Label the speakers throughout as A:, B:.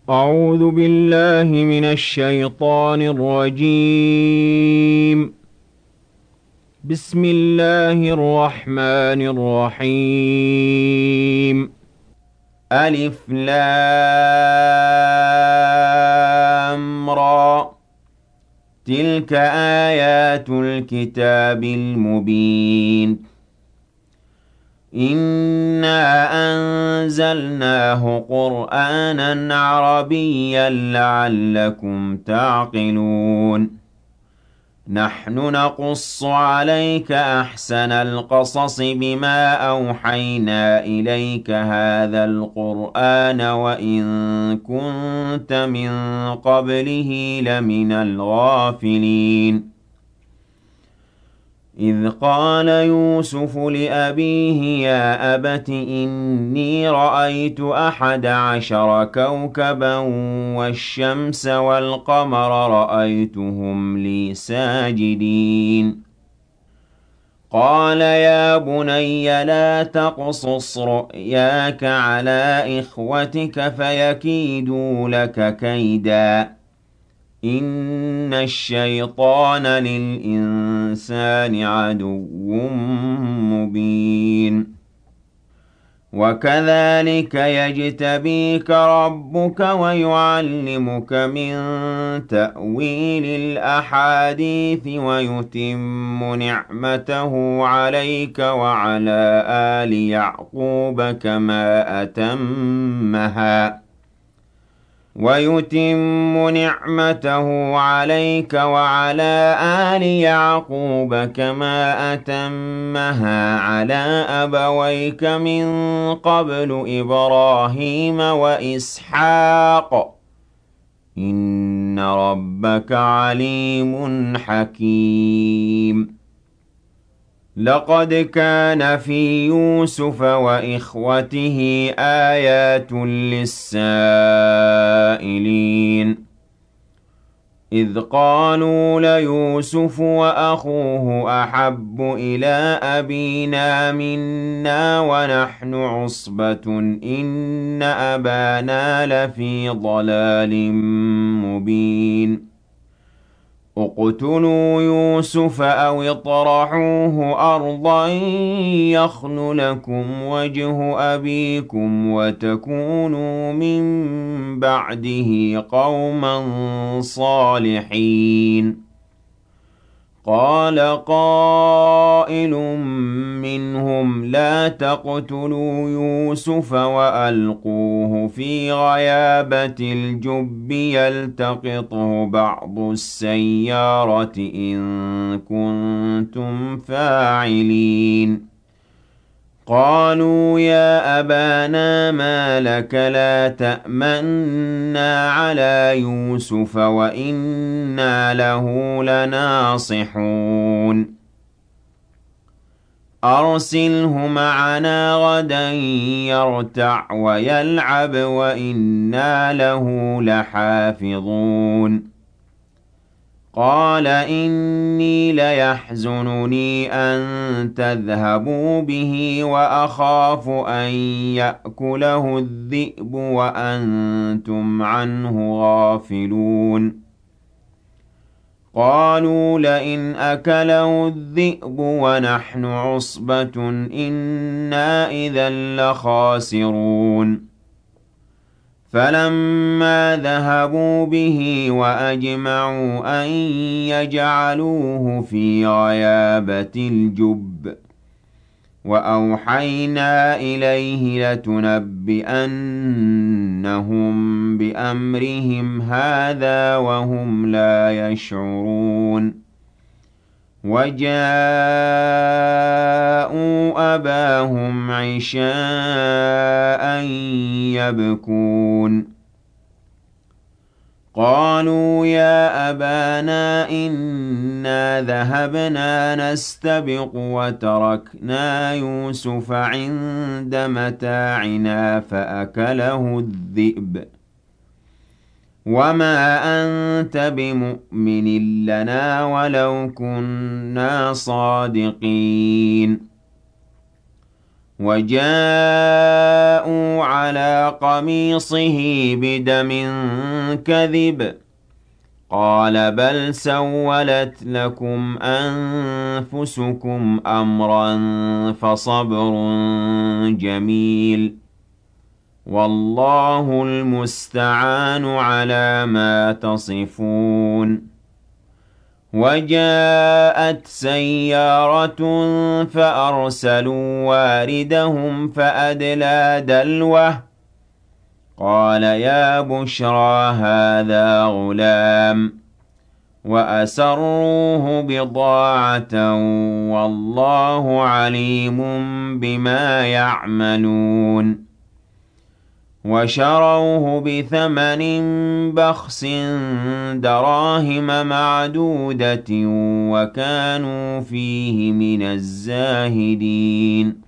A: أعوذ بالله من الشيطان الرجيم. بسم الله الرحمن الرحيم. ألف لام را. تلك آيات الكتاب المبين. إنا أنزلناه قرآنا عربيا لعلكم تعقلون. نحن نقص عليك أحسن القصص بما أوحينا إليك هذا القرآن وإن كنت من قبله لمن الغافلين. إذ قال يوسف لأبيه يا أبت إني رأيت 11 كوكبا والشمس والقمر رأيتهم لي ساجدين. قال يا بني لا تقصص رؤياك على إخوتك فيكيدوا لك كيدا إن الشيطان للإنسان عدو مبين. وكذلك يجتبيك ربك ويعلمك من تأويل الأحاديث ويتم نعمته عليك وعلى آل يعقوب كما أتمها وعلى آل يعقوب كما أتمها على أبويك من قبل إبراهيم وإسحاق إن ربك عليم حكيم. لقد كان في يوسف وإخوته آيات للسائلين إذ قالوا ليوسف وأخوه أحب إلى أبينا منا ونحن عصبة إن أبانا لفي ضلال مبين. اقتلوا يوسف أو اطرحوه أرضا يخل لكم وجه أبيكم وتكونوا من بعده قوما صالحين. قال قائل منهم لا تقتلوا يوسف وألقوه في غيابة الجب يلتقطه بعض السيارة إن كنتم فاعلين. قالوا يا أبانا ما لك لا تأمنا على يوسف وإنا له لناصحون. أرسله معنا غدا يرتع ويلعب وإنا له لحافظون. قال إني ليحزنني أن تذهبوا به وأخاف أن يأكله الذئب وأنتم عنه غافلون. قالوا لئن أكله الذئب ونحن عصبة إنا إذا لخاسرون. فلما ذهبوا به وأجمعوا أن يجعلوه في غيابة الجب وأوحينا إليه لتنبئنهم بأمرهم هذا وهم لا يشعرون. وجاءوا أباهم عشاء يبكون. قالوا يا أبانا إنا ذهبنا نستبق وتركنا يوسف عند متاعنا فأكله الذئب وما أنت بمؤمن لنا ولو كنا صادقين. وجاءوا على قميصه بدم كذب قال بل سولت لكم أنفسكم أمرا فصبر جميل والله المستعان على ما تصفون وجاءت سيارة فأرسلوا واردهم فأدلى دلوه قال يا بشرى هذا غلام وأسروه بضاعة والله عليم بما يعملون وشروه بثمن بخس دراهم معدودة وكانوا فيه من الزاهدين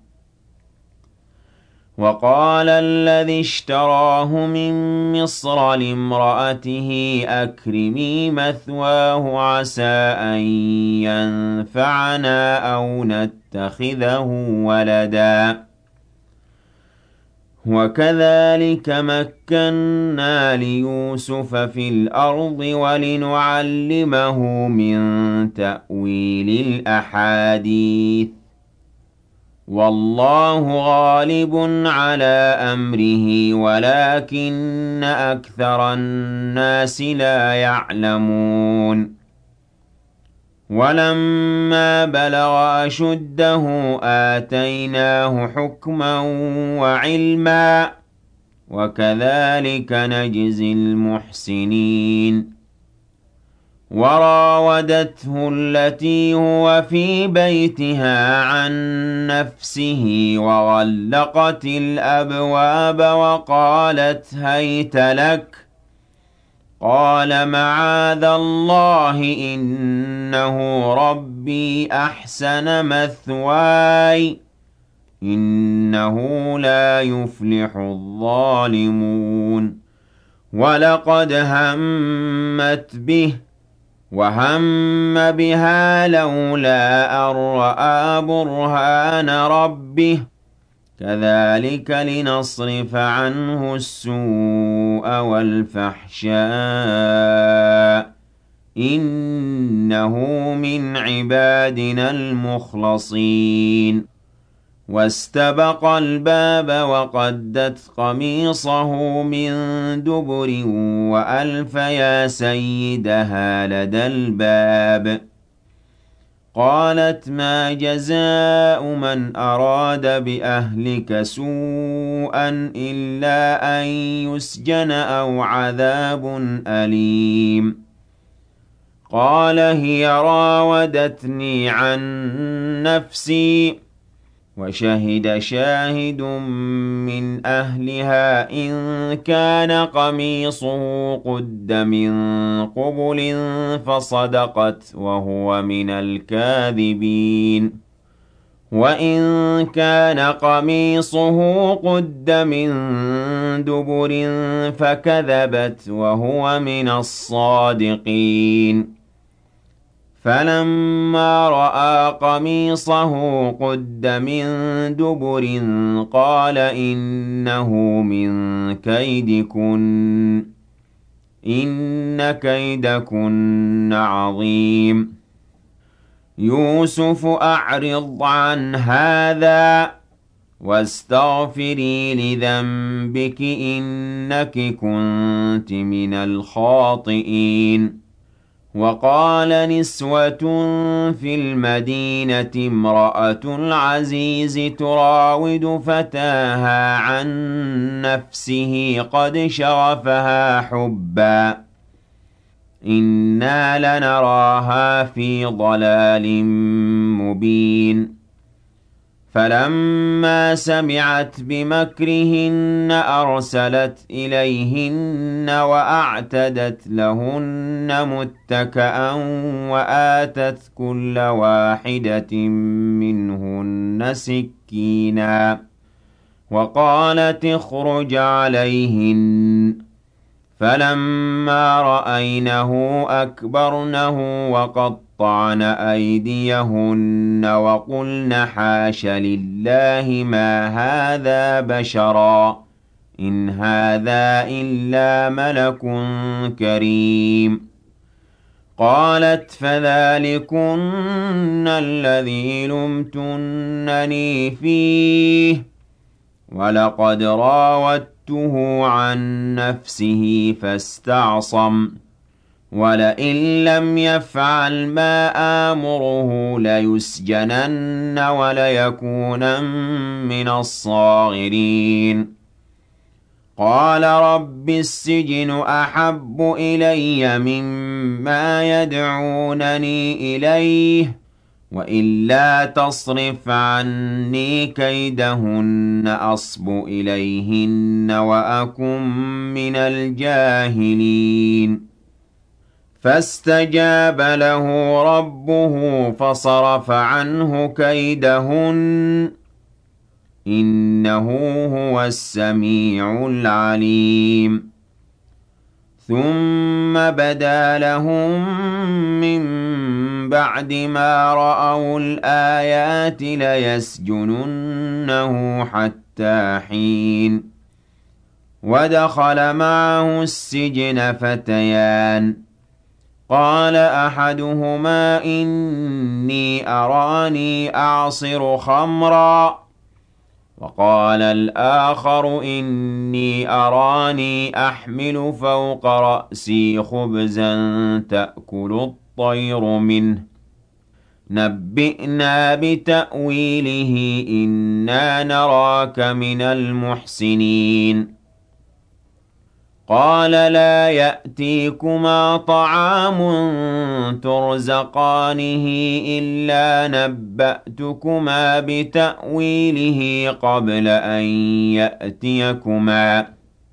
A: وقال الذي اشتراه من مصر لامرأته أكرمي مثواه عسى أن ينفعنا أو نتخذه ولدا وكذلك مكنا ليوسف في الأرض ولنعلمه من تأويل الأحاديث والله غالب على أمره ولكن أكثر الناس لا يعلمون ولما بلغ أشده آتيناه حكما وعلما وكذلك نجزي المحسنين وراودته التي هو في بيتها عن نفسه وغلقت الأبواب وقالت هيت لك قال معاذ الله إنه ربي أحسن مثواي إنه لا يفلح الظالمون ولقد همت به وهم بها لولا أن رأى برهان ربه كذلك لنصرف عنه السوء والفحشاء إنه من عبادنا المخلصين واستبق الباب وقدت قميصه من دبر وألف يا سيدها لدى الباب قالت ما جزاء من أراد بأهلك سوءا إلا أن يسجن أو عذاب أليم قال هي راودتني عن نفسي وشهد شاهد من أهلها إن كان قميصه قد من قبل فصدقت وهو من الكاذبين وإن كان قميصه قد من دبر فكذبت وهو من الصادقين فلما رأى قميصه قد من دبر قال إنه من كيدكن إن كيدكن عظيم يوسف أعرض عن هذا واستغفري لذنبك إنك كنت من الخاطئين وقال نسوة في المدينة امرأة العزيز تراود فتاها عن نفسه قد شغفها حبا إنا لنراها في ضلال مبين فلما سمعت بمكرهن أرسلت إليهن وأعتدت لهن متكأ وآتت كل واحدة منهن سكينا وقالت اخرج عليهن فَلَمَّا رَأَيْنَهُ أَكْبَرْنَهُ وَقَطَّعْنَ أَيْدِيَهُنَّ وَقُلْنَ حَاشَ لِلَّهِ مَا هَٰذَا بَشَرًا إِنْ هَٰذَا إِلَّا مَلَكٌ كَرِيمٌ قَالَتْ فَذَٰلِكُنَّ الَّذِي لُمْتُنَّنِي فِيهِ ۖ وَلَقَدْ رَاوَدتُّهُ عَن نَّفْسِهِ فَاسْتَعْصَمَ ۖ وَلَئِن لَّمْ يَفْعَلْ مَا آمُرُهُ لَيُسْجَنَنَّ وَلَيَكُونًا مِّنَ الصَّاغِرِينَ قَالَ رَبِّ السِّجْنُ أَحَبُّ إِلَيَّ مِمَّا يَدْعُونَنِي إِلَيْهِ ۖ وَإِلَّا تَصْرِفْ عَنِّي كَيْدَهُنَّ أَصْبُ إِلَيْهِنَّ وَأَكُن مِّنَ الْجَاهِلِينَ فَاسْتَجَابَ لَهُ رَبُّهُ فَصَرَفَ عَنْهُ كَيْدَهُنَّ ۚ إِنَّهُ هُوَ السَّمِيعُ الْعَلِيمُ ثُمَّ بَدَا لَهُم مِّن بَعْدِ مَا رَأَوُا الْآيَاتِ لَيَسْجُنُنَّهُ حَتَّىٰ حِينٍ وَدَخَلَ مَعَهُ السِّجْنَ فَتَيَانِ قَالَ أَحَدُهُمَا إِنِّي أَرَانِي أَعْصِرُ خَمْرًا وَقَالَ الْآخَرُ إِنِّي أَرَانِي أَحْمِلُ فَوْقَ رَأْسِي خُبْزًا تَأْكُلُ الطَّيْرُ مِنْهُ ۖ نَبِّئْنَا بِتَأْوِيلِهِ إِنَّا نَرَاكَ مِنَ الْمُحْسِنِينَ قَالَ لَا يَأْتِيكُمَا طَعَامٌ تُرْزَقَانِهِ إِلَّا نَبَّأْتُكُمَا بِتَأْوِيلِهِ قَبْلَ أَن يَأْتِيَكُمَا ۚ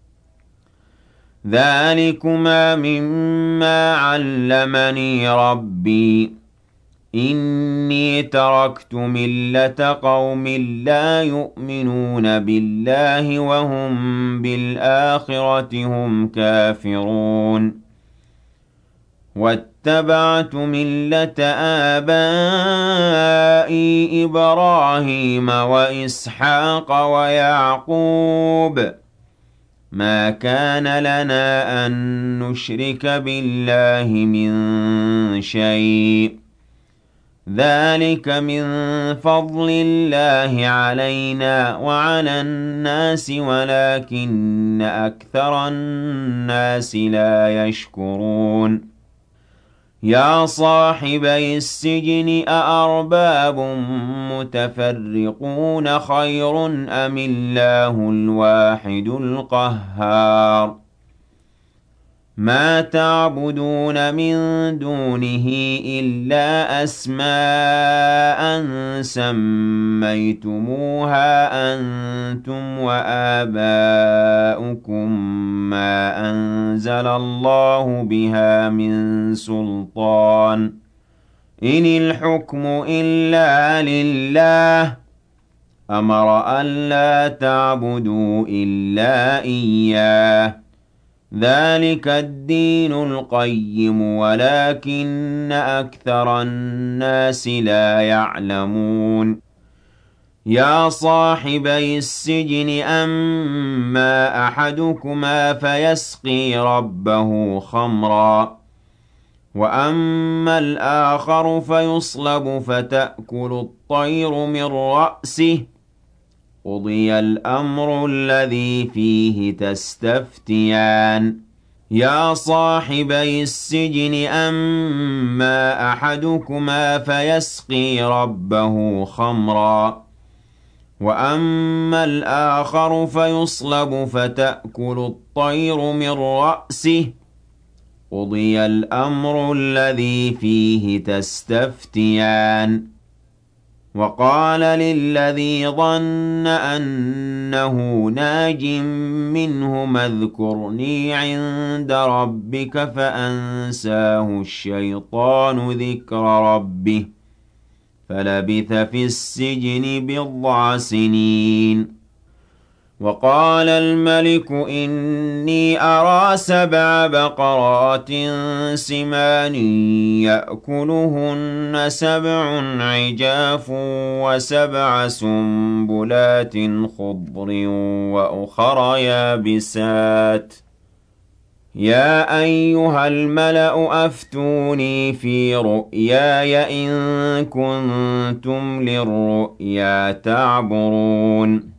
A: ذَٰلِكُمَا مِمَّا عَلَّمَنِي رَبِّي ۚ إِنِّي تَرَكْتُ مِلَّةَ قَوْمٍ لَّا يُؤْمِنُونَ بِاللَّهِ وَهُم بِالْآخِرَةِ هُمْ كَافِرُونَ وَاتَّبَعْتُ مِلَّةَ آبَائِي إِبْرَاهِيمَ وَإِسْحَاقَ وَيَعْقُوبَ ۚ مَا كَانَ لَنَا أَن نُّشْرِكَ بِاللَّهِ مِن شَيْءٍ ۚ ذَٰلِكَ مِن فَضْلِ اللَّهِ عَلَيْنَا وَعَلَى النَّاسِ وَلَٰكِنَّ أَكْثَرَ النَّاسِ لَا يَشْكُرُونَ يَا صَاحِبَيِ السِّجْنِ أَأَرْبَابٌ مُّتَفَرِّقُونَ خَيْرٌ أَمِ اللَّهُ الْوَاحِدُ الْقَهَّارُ مَا تَعْبُدُونَ مِن دُونِهِ إِلَّا أَسْمَاءً سَمَّيْتُمُوهَا أَنتُمْ وَآبَاؤُكُم مَّا أَنزَلَ اللَّهُ بِهَا مِن سُلْطَانٍ ۚ إِنِ الْحُكْمُ إِلَّا لِلَّهِ ۚ أَمَرَ أَلَّا تَعْبُدُوا إِلَّا إِيَّاهُ ۚ ذَٰلِكَ الدِّينُ الْقَيِّمُ وَلَٰكِنَّ أَكْثَرَ النَّاسِ لَا يَعْلَمُونَ يَا صَاحِبَيِ السِّجْنِ أَمَّا أَحَدُكُمَا فَيَسْقِي رَبَّهُ خَمْرًا وَأَمَّا الْآخَرُ فَيُصْلَبُ فَتَأْكُلُ الطَّيْرُ مِن رَّأْسِهِ ۚ قُضِيَ الْأَمْرُ الَّذِي فِيهِ تَسْتَفْتِيَانِ يَا صَاحِبَيِ السِّجْنِ أَمَّا أَحَدُكُمَا فَيَسْقِي رَبَّهُ خَمْرًا وَأَمَّا الْآخَرُ فَيُصْلَبُ فَتَأْكُلُ الطَّيْرُ مِن رَّأْسِهِ ۚ قُضِيَ الْأَمْرُ الَّذِي فِيهِ تَسْتَفْتِيَانِ وَقَالَ لِلَّذِي ظَنَّ أَنَّهُ نَاجٍ مِّنْهُمَا اذْكُرْنِي عِندَ رَبِّكَ فَأَنسَاهُ الشَّيْطَانُ ذِكْرَ رَبِّهِ فَلَبِثَ فِي السِّجْنِ بِضْعَ سِنِينَ وقال الملك إني أرى 7 بقرات سمان يأكلهن 7 عجاف و7 سنبلات خضر وأخر يابسات يا أيها الملأ أفتوني في رؤياي إن كنتم للرؤيا تعبرون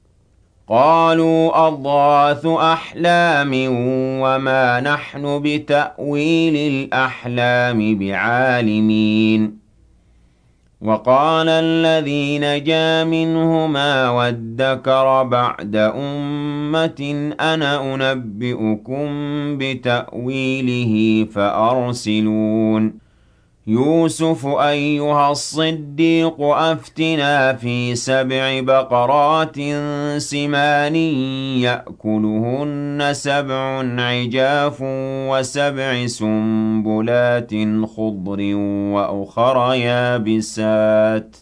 A: قالوا أضغاث أحلام وما نحن بتأويل الأحلام بعالمين وقال الذي نجا منهما وادكر بعد أمة أنا أنبئكم بتأويله فأرسلون يوسف أيها الصديق أفتنا في 7 بقرات سمان يأكلهن 7 عجاف و7 سنبلات خضر وأخر يابسات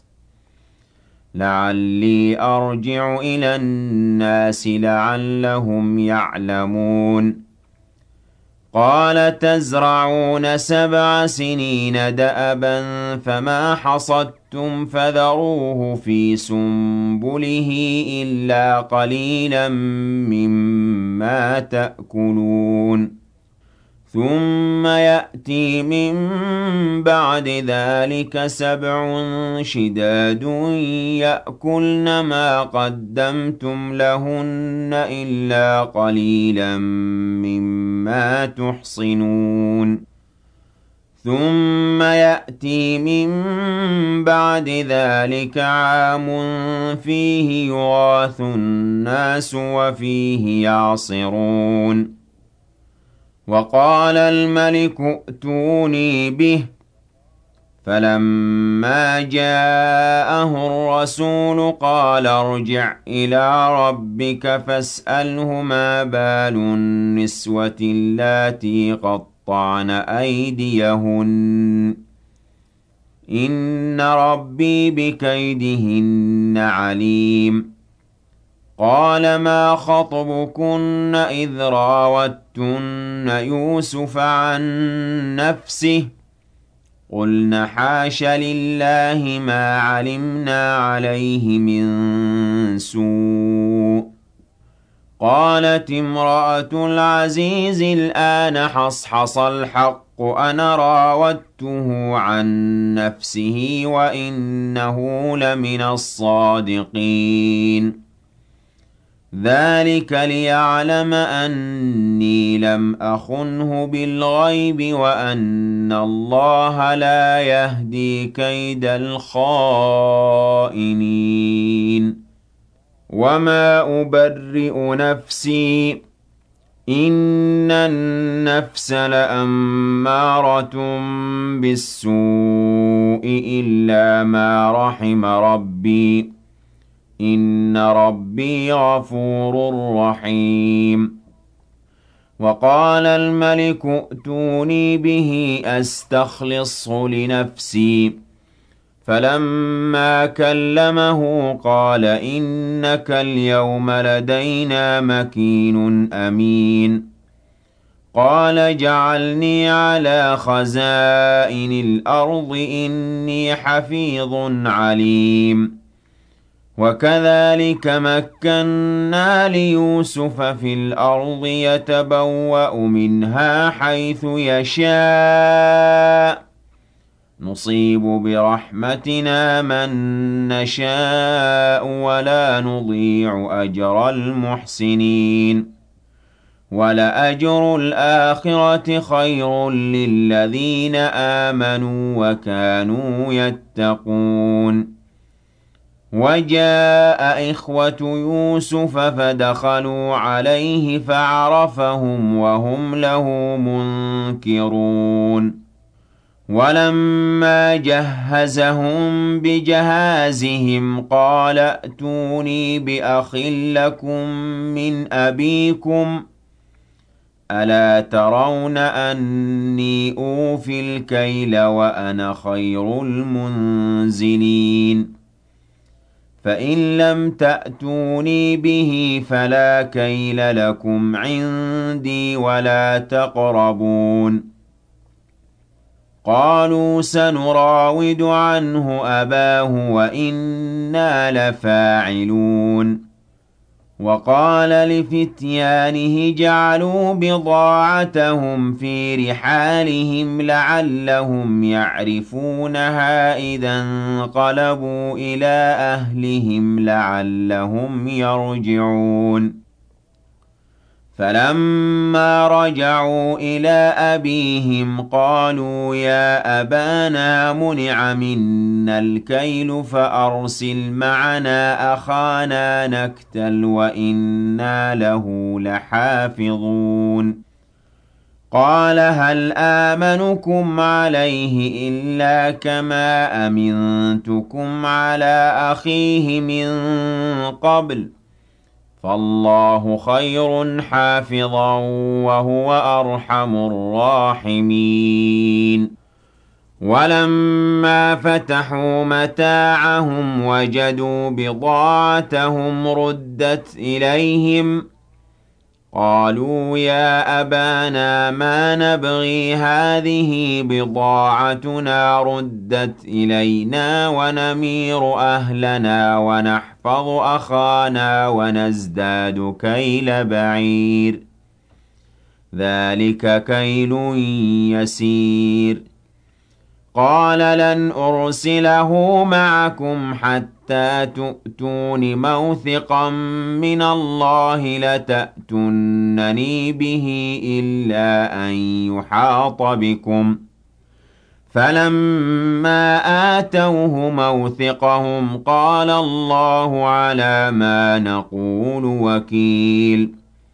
A: لعلي أرجع إلى الناس لعلهم يعلمون قال تزرعون 7 سنين دأبا فما حصدتم فذروه في سنبله إلا قليلا مما تأكلون ثم يأتي من بعد ذلك 7 شداد يأكلن ما قدمتم لهن إلا قليلا مما تحصنون ثم يأتي من بعد ذلك عام فيه يغاث الناس وفيه يعصرون وقال الملك ائتوني به فلما جاءه الرسول قال ارجع إلى ربك فاسأله ما بال النسوة اللاتي قطعن أيديهن إن ربي بكيدهن عليم قال ما خطبكن إذ راوتن يوسف عن نفسه قلن حاش لله ما علمنا عليه من سوء قالت امرأة العزيز الآن حصحص الحق أنا راودته عن نفسه وإنه لمن الصادقين ذلك ليعلم أني لم أخنه بالغيب وأن الله لا يهدي كيد الخائنين وما أبرئ نفسي إن النفس لأمارة بالسوء إلا ما رحم ربي إن ربي غفور رحيم وقال الملك ائتوني به أستخلصه لنفسي فلما كلمه قال إنك اليوم لدينا مكين أمين قال جعلني على خزائن الأرض إني حفيظ عليم وكذلك مكنا ليوسف في الأرض يتبوأ منها حيث يشاء نصيب برحمتنا من نشاء ولا نضيع أجر المحسنين ولأجر الآخرة خير للذين آمنوا وكانوا يتقون وجاء إخوة يوسف فدخلوا عليه فعرفهم وهم له منكرون ولما جهزهم بجهازهم قال ائتوني بأخ لكم من أبيكم ألا ترون أني أوفي الكيل وأنا خير المنزلين فإن لم تأتوني به فلا كيل لكم عندي ولا تقربون قالوا سنراود عنه أباه وإنا لفاعلون وقال لفتيانه جعلوا بضاعتهم في رحالهم لعلهم يعرفونها إذا انقلبوا إلى أهلهم لعلهم يرجعون فلما رجعوا إلى أبيهم قالوا يا أبانا منع منا الكيل فأرسل معنا أخانا نكتل وإنا له لحافظون قال هل آمنكم عليه إلا كما أمنتكم على أخيه من قبل فالله خير حافظا وهو أرحم الراحمين ولما فتحوا متاعهم وجدوا بضاعتهم ردت إليهم قالوا يا أبانا ما نبغي هذه بضاعتنا ردت إلينا ونمير أهلنا ونحفظ أخانا ونزداد كيل بعير ذلك كيل يسير قال لن أرسله معكم حتى تؤتون موثقا من الله لتأتونني به إلا أن يحاط بكم فلما آتوه موثقهم قال الله على ما نقول وكيل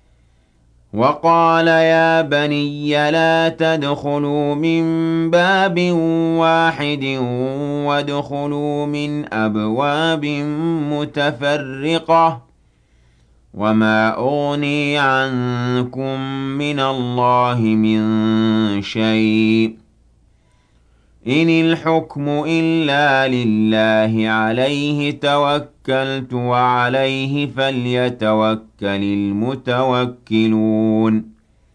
A: وقال يا بني لا تدخلوا من باب واحد وادخلوا من أبواب متفرقة وما أغني عنكم من الله من شيء إن الحكم إلا لله عليه توكلت وعليه فليتوكل المتوكلون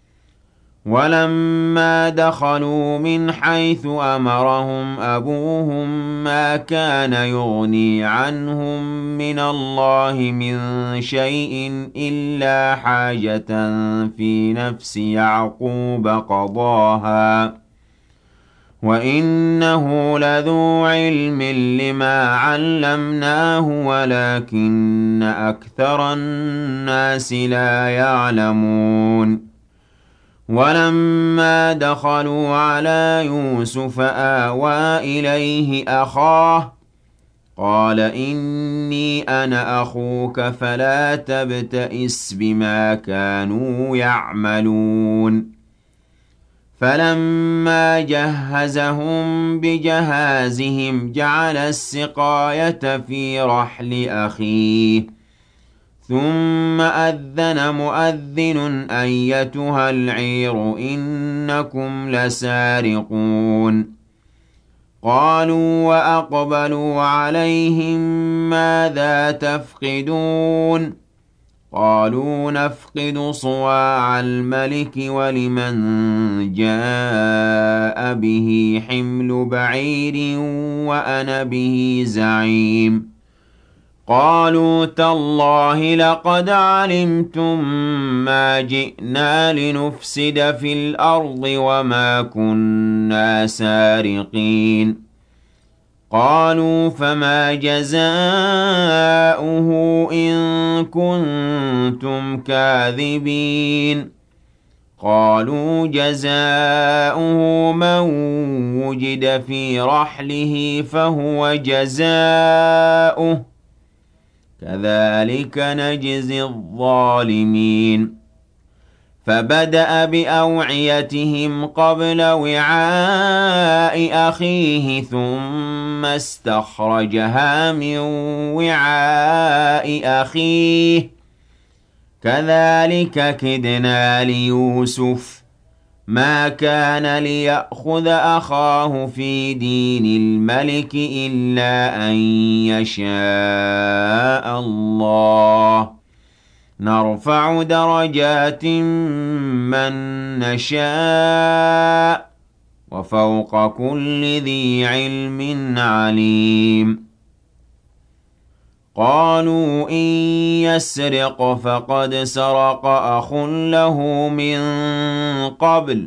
A: ولما دخلوا من حيث أمرهم أبوهم ما كان يغني عنهم من الله من شيء إلا حاجة في نفس يعقوب قضاها وإنه لذو علم لما علمناه ولكن أكثر الناس لا يعلمون ولما دخلوا على يوسف آوى إليه أخاه قال إني أنا أخوك فلا تبتئس بما كانوا يعملون فلما جهزهم بجهازهم جعل السقاية في رحل أخيه ثم أذن مؤذن أيتها العير إنكم لسارقون قالوا وأقبلوا عليهم ماذا تفقدون قالوا نفقد صواع الملك ولمن جاء به حمل بعير وأنا به زعيم قالوا تالله لقد علمتم ما جئنا لنفسد في الأرض وما كنا سارقين قالوا فما جزاؤه إن كنتم كاذبين قالوا جزاؤه من وجد في رحله فهو جزاؤه كذلك نجزي الظالمين فبدأ بأوعيتهم قبل وعاء أخيه ثم استخرجها من وعاء أخيه كذلك كدنا ليوسف مَا كَانَ لِيَأْخُذَ أَخَاهُ فِي دِينِ الْمَلِكِ إِلَّا أَن يَشَاءَ اللَّهُ ۚ نَرْفَعُ دَرَجَاتٍ مَّن نَّشَاءُ ۗ وَفَوْقَ كُلِّ ذِي عِلْمٍ عَلِيمٌ. قالوا إن يسرق فقد سرق أخ له من قبل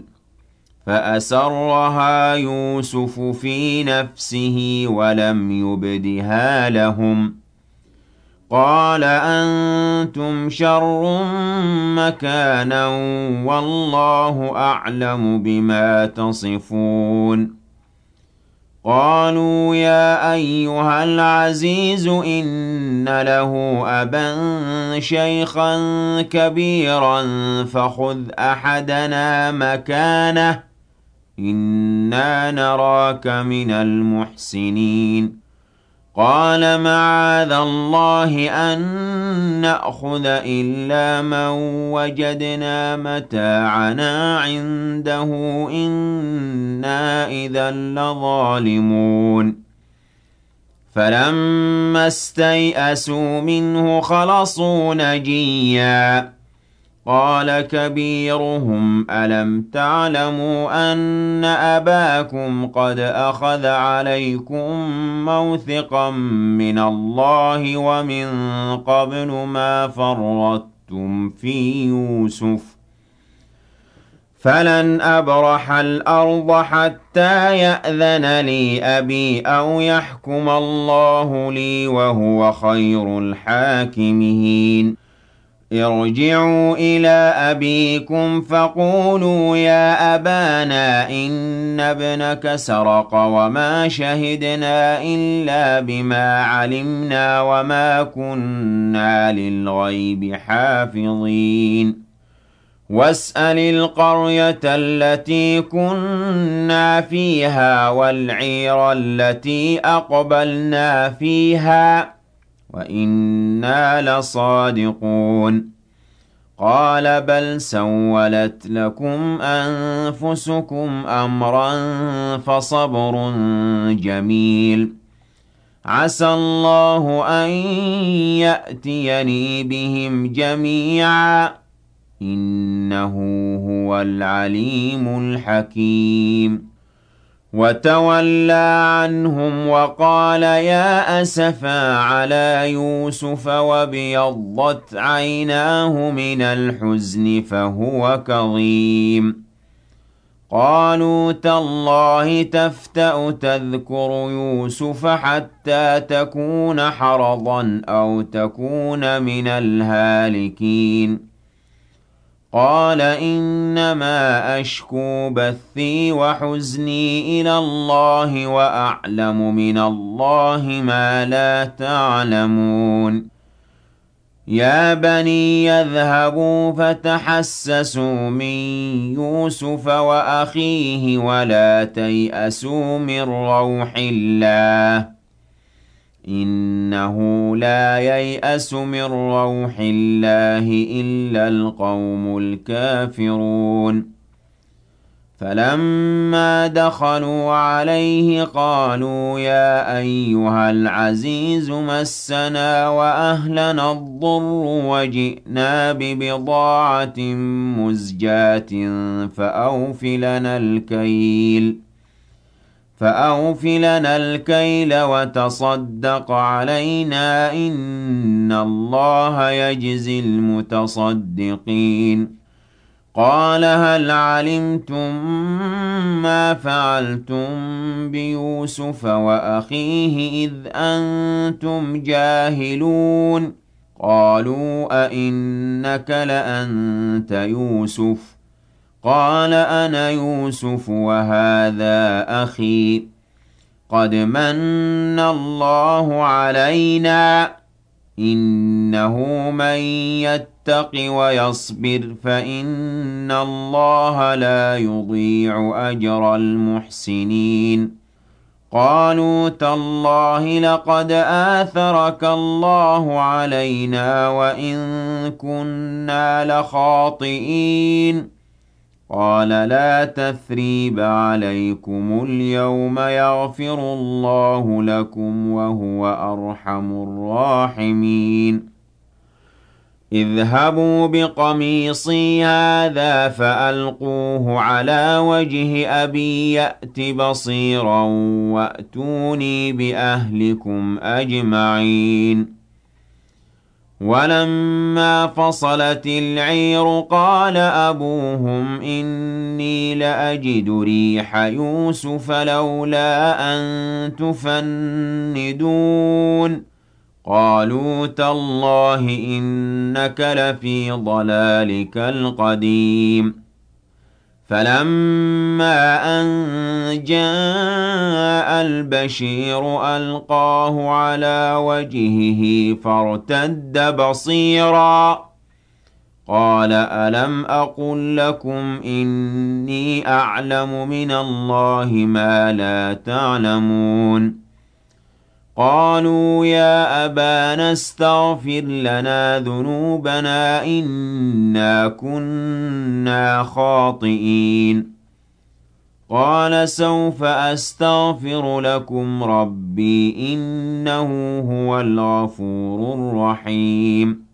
A: فأسرها يوسف في نفسه ولم يبدها لهم قال أنتم شر مكانا والله أعلم بما تصفون. قالوا يا أيها العزيز إن له أبا شيخا كبيرا فخذ أحدنا مكانه إنا نراك من المحسنين. قال معاذ الله أن نأخذ إلا من وجدنا متاعنا عنده إنا إذا لظالمون. فلما استيئسوا منه خلصوا نجيا قال كبيرهم ألم تعلموا أن أباكم قد أخذ عليكم موثقا من الله ومن قبل ما فرطتم في يوسف فلن أبرح الأرض حتى يأذن لي أبي أو يحكم الله لي وهو خير الحاكمين. ارجعوا إلى أبيكم فقولوا يا أبانا إن ابنك سرق وما شهدنا إلا بما علمنا وما كنا للغيب حافظين. واسأل القرية التي كنا فيها والعير التي أقبلنا فيها وإنا لصادقون. قال بل سولت لكم أنفسكم أمرا فصبر جميل عسى الله أن يأتيني بهم جميعا إنه هو العليم الحكيم. وتولى عنهم وقال يا أسفا على يوسف وابيضت عيناه من الحزن فهو كظيم. قالوا تالله تفتأ تذكر يوسف حتى تكون حرضا أو تكون من الهالكين. قال إنما أشكو بثي وحزني إلى الله وأعلم من الله ما لا تعلمون. يا بني يذهبوا فتحسسوا من يوسف وأخيه ولا تيأسوا من روح الله إنه لا ييأس من روح الله إلا القوم الكافرون. فلما دخلوا عليه قالوا يا أيها العزيز مسنا وأهلنا الضر وجئنا ببضاعة مزجاة فأوف لنا الكيل وتصدق علينا إن الله يجزي المتصدقين. قال هل علمتم ما فعلتم بيوسف وأخيه إذ أنتم جاهلون. قالوا أئنك لأنت يوسف قال أنا يوسف وهذا أخي قد من الله علينا إنه من يتق ويصبر فإن الله لا يضيع أجر المحسنين. قالوا تالله لقد آثرك الله علينا وإن كنا لخاطئين. قال لا تثريب عليكم اليوم يغفر الله لكم وهو أرحم الراحمين اذهبوا بقميصي هذا فألقوه على وجه أبي يأت بصيرا وأتوني بأهلكم أجمعين ولما فصلت العير قال أبوهم إني لأجد ريح يوسف لولا أن تفندون قالوا تالله إنك لفي ضلالك القديم فلما أن جاء البشير ألقاه على وجهه فارتد بصيرا قال ألم أقل لكم إني أعلم من الله ما لا تعلمون قالوا يا أبانا استغفر لنا ذنوبنا إنا كنا خاطئين قال سوف أستغفر لكم ربي إنه هو الغفور الرحيم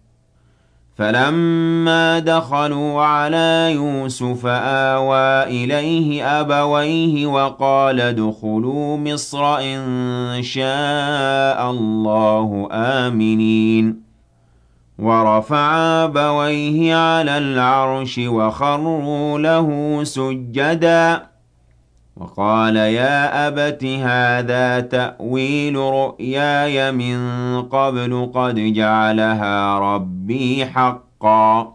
A: فلما دخلوا على يوسف آوى إليه أبويه وقال ادخلوا مصر إن شاء الله آمنين ورفع أبويه على العرش وخروا له سجدا وقال يا أبت هذا تأويل رؤياي من قبل قد جعلها ربي حقا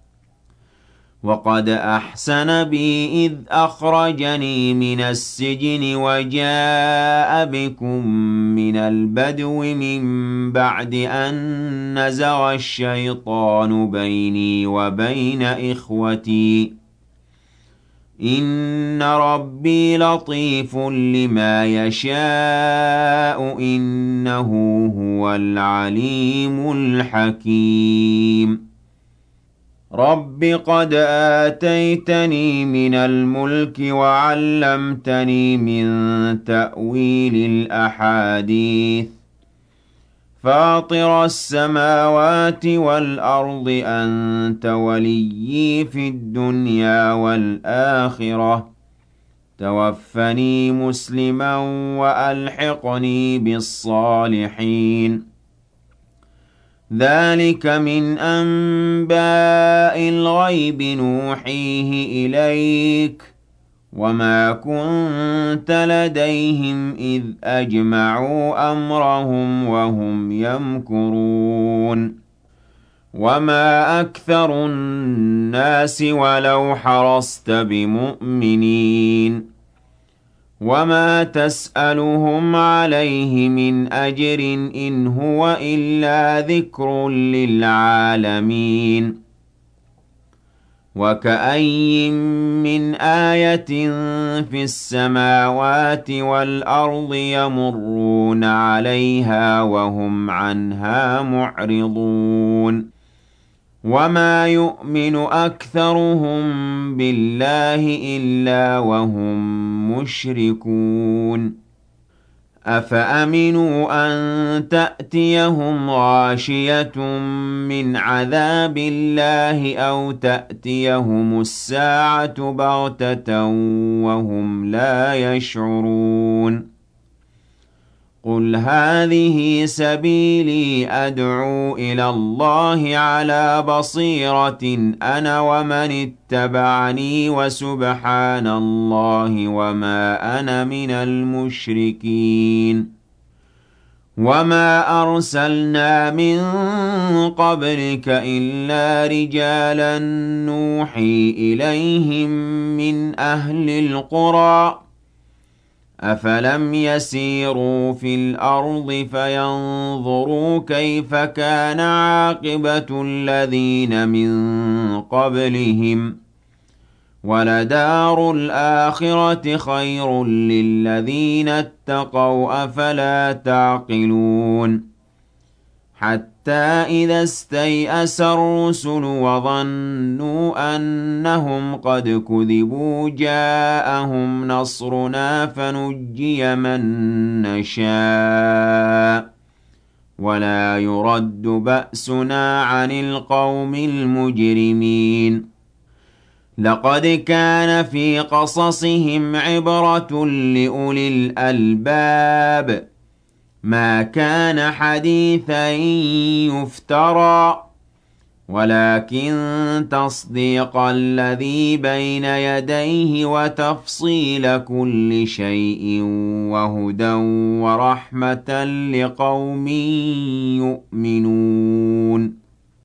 A: وقد أحسن بي إذ أخرجني من السجن وجاء بكم من البدو من بعد أن نزغ الشيطان بيني وبين إخوتي إن ربي لطيف لما يشاء إنه هو العليم الحكيم رب قد آتيتني من الملك وعلمتني من تأويل الأحاديث فاطر السماوات والأرض أنت وليي في الدنيا والآخرة توفني مسلما وألحقني بالصالحين ذلك من أنباء الغيب نوحيه إليك وما كنت لديهم إذ أجمعوا أمرهم وهم يمكرون وما أكثر الناس ولو حرصت بمؤمنين وما تسألهم عليه من أجر إن هو إلا ذكر للعالمين وكأي من آية في السماوات والأرض يمرون عليها وهم عنها معرضون وما يؤمن أكثرهم بالله إلا وهم مشركون أفأمنوا أن تأتيهم غاشية من عذاب الله أو تأتيهم الساعة بغتة وهم لا يشعرون قل هذه سبيلي أدعو إلى الله على بصيرة أنا ومن اتبعني وسبحان الله وما أنا من المشركين وما أرسلنا من قبلك إلا رجالا نوحي إليهم من أهل القرى أفلم يسيروا في الأرض فينظروا كيف كان عاقبة الذين من قبلهم ولدار الآخرة خير للذين اتقوا أفلا تعقلون حتى إذا استيأس الرسل وظنوا أنهم قد كذبوا جاءهم نصرنا فنجي من نشاء ولا يرد بأسنا عن القوم المجرمين لقد كان في قصصهم عبرة لأولي الألباب ما كان حديثا يفترى ولكن تصديق الذي بين يديه وتفصيل كل شيء وهدى ورحمة لقوم يؤمنون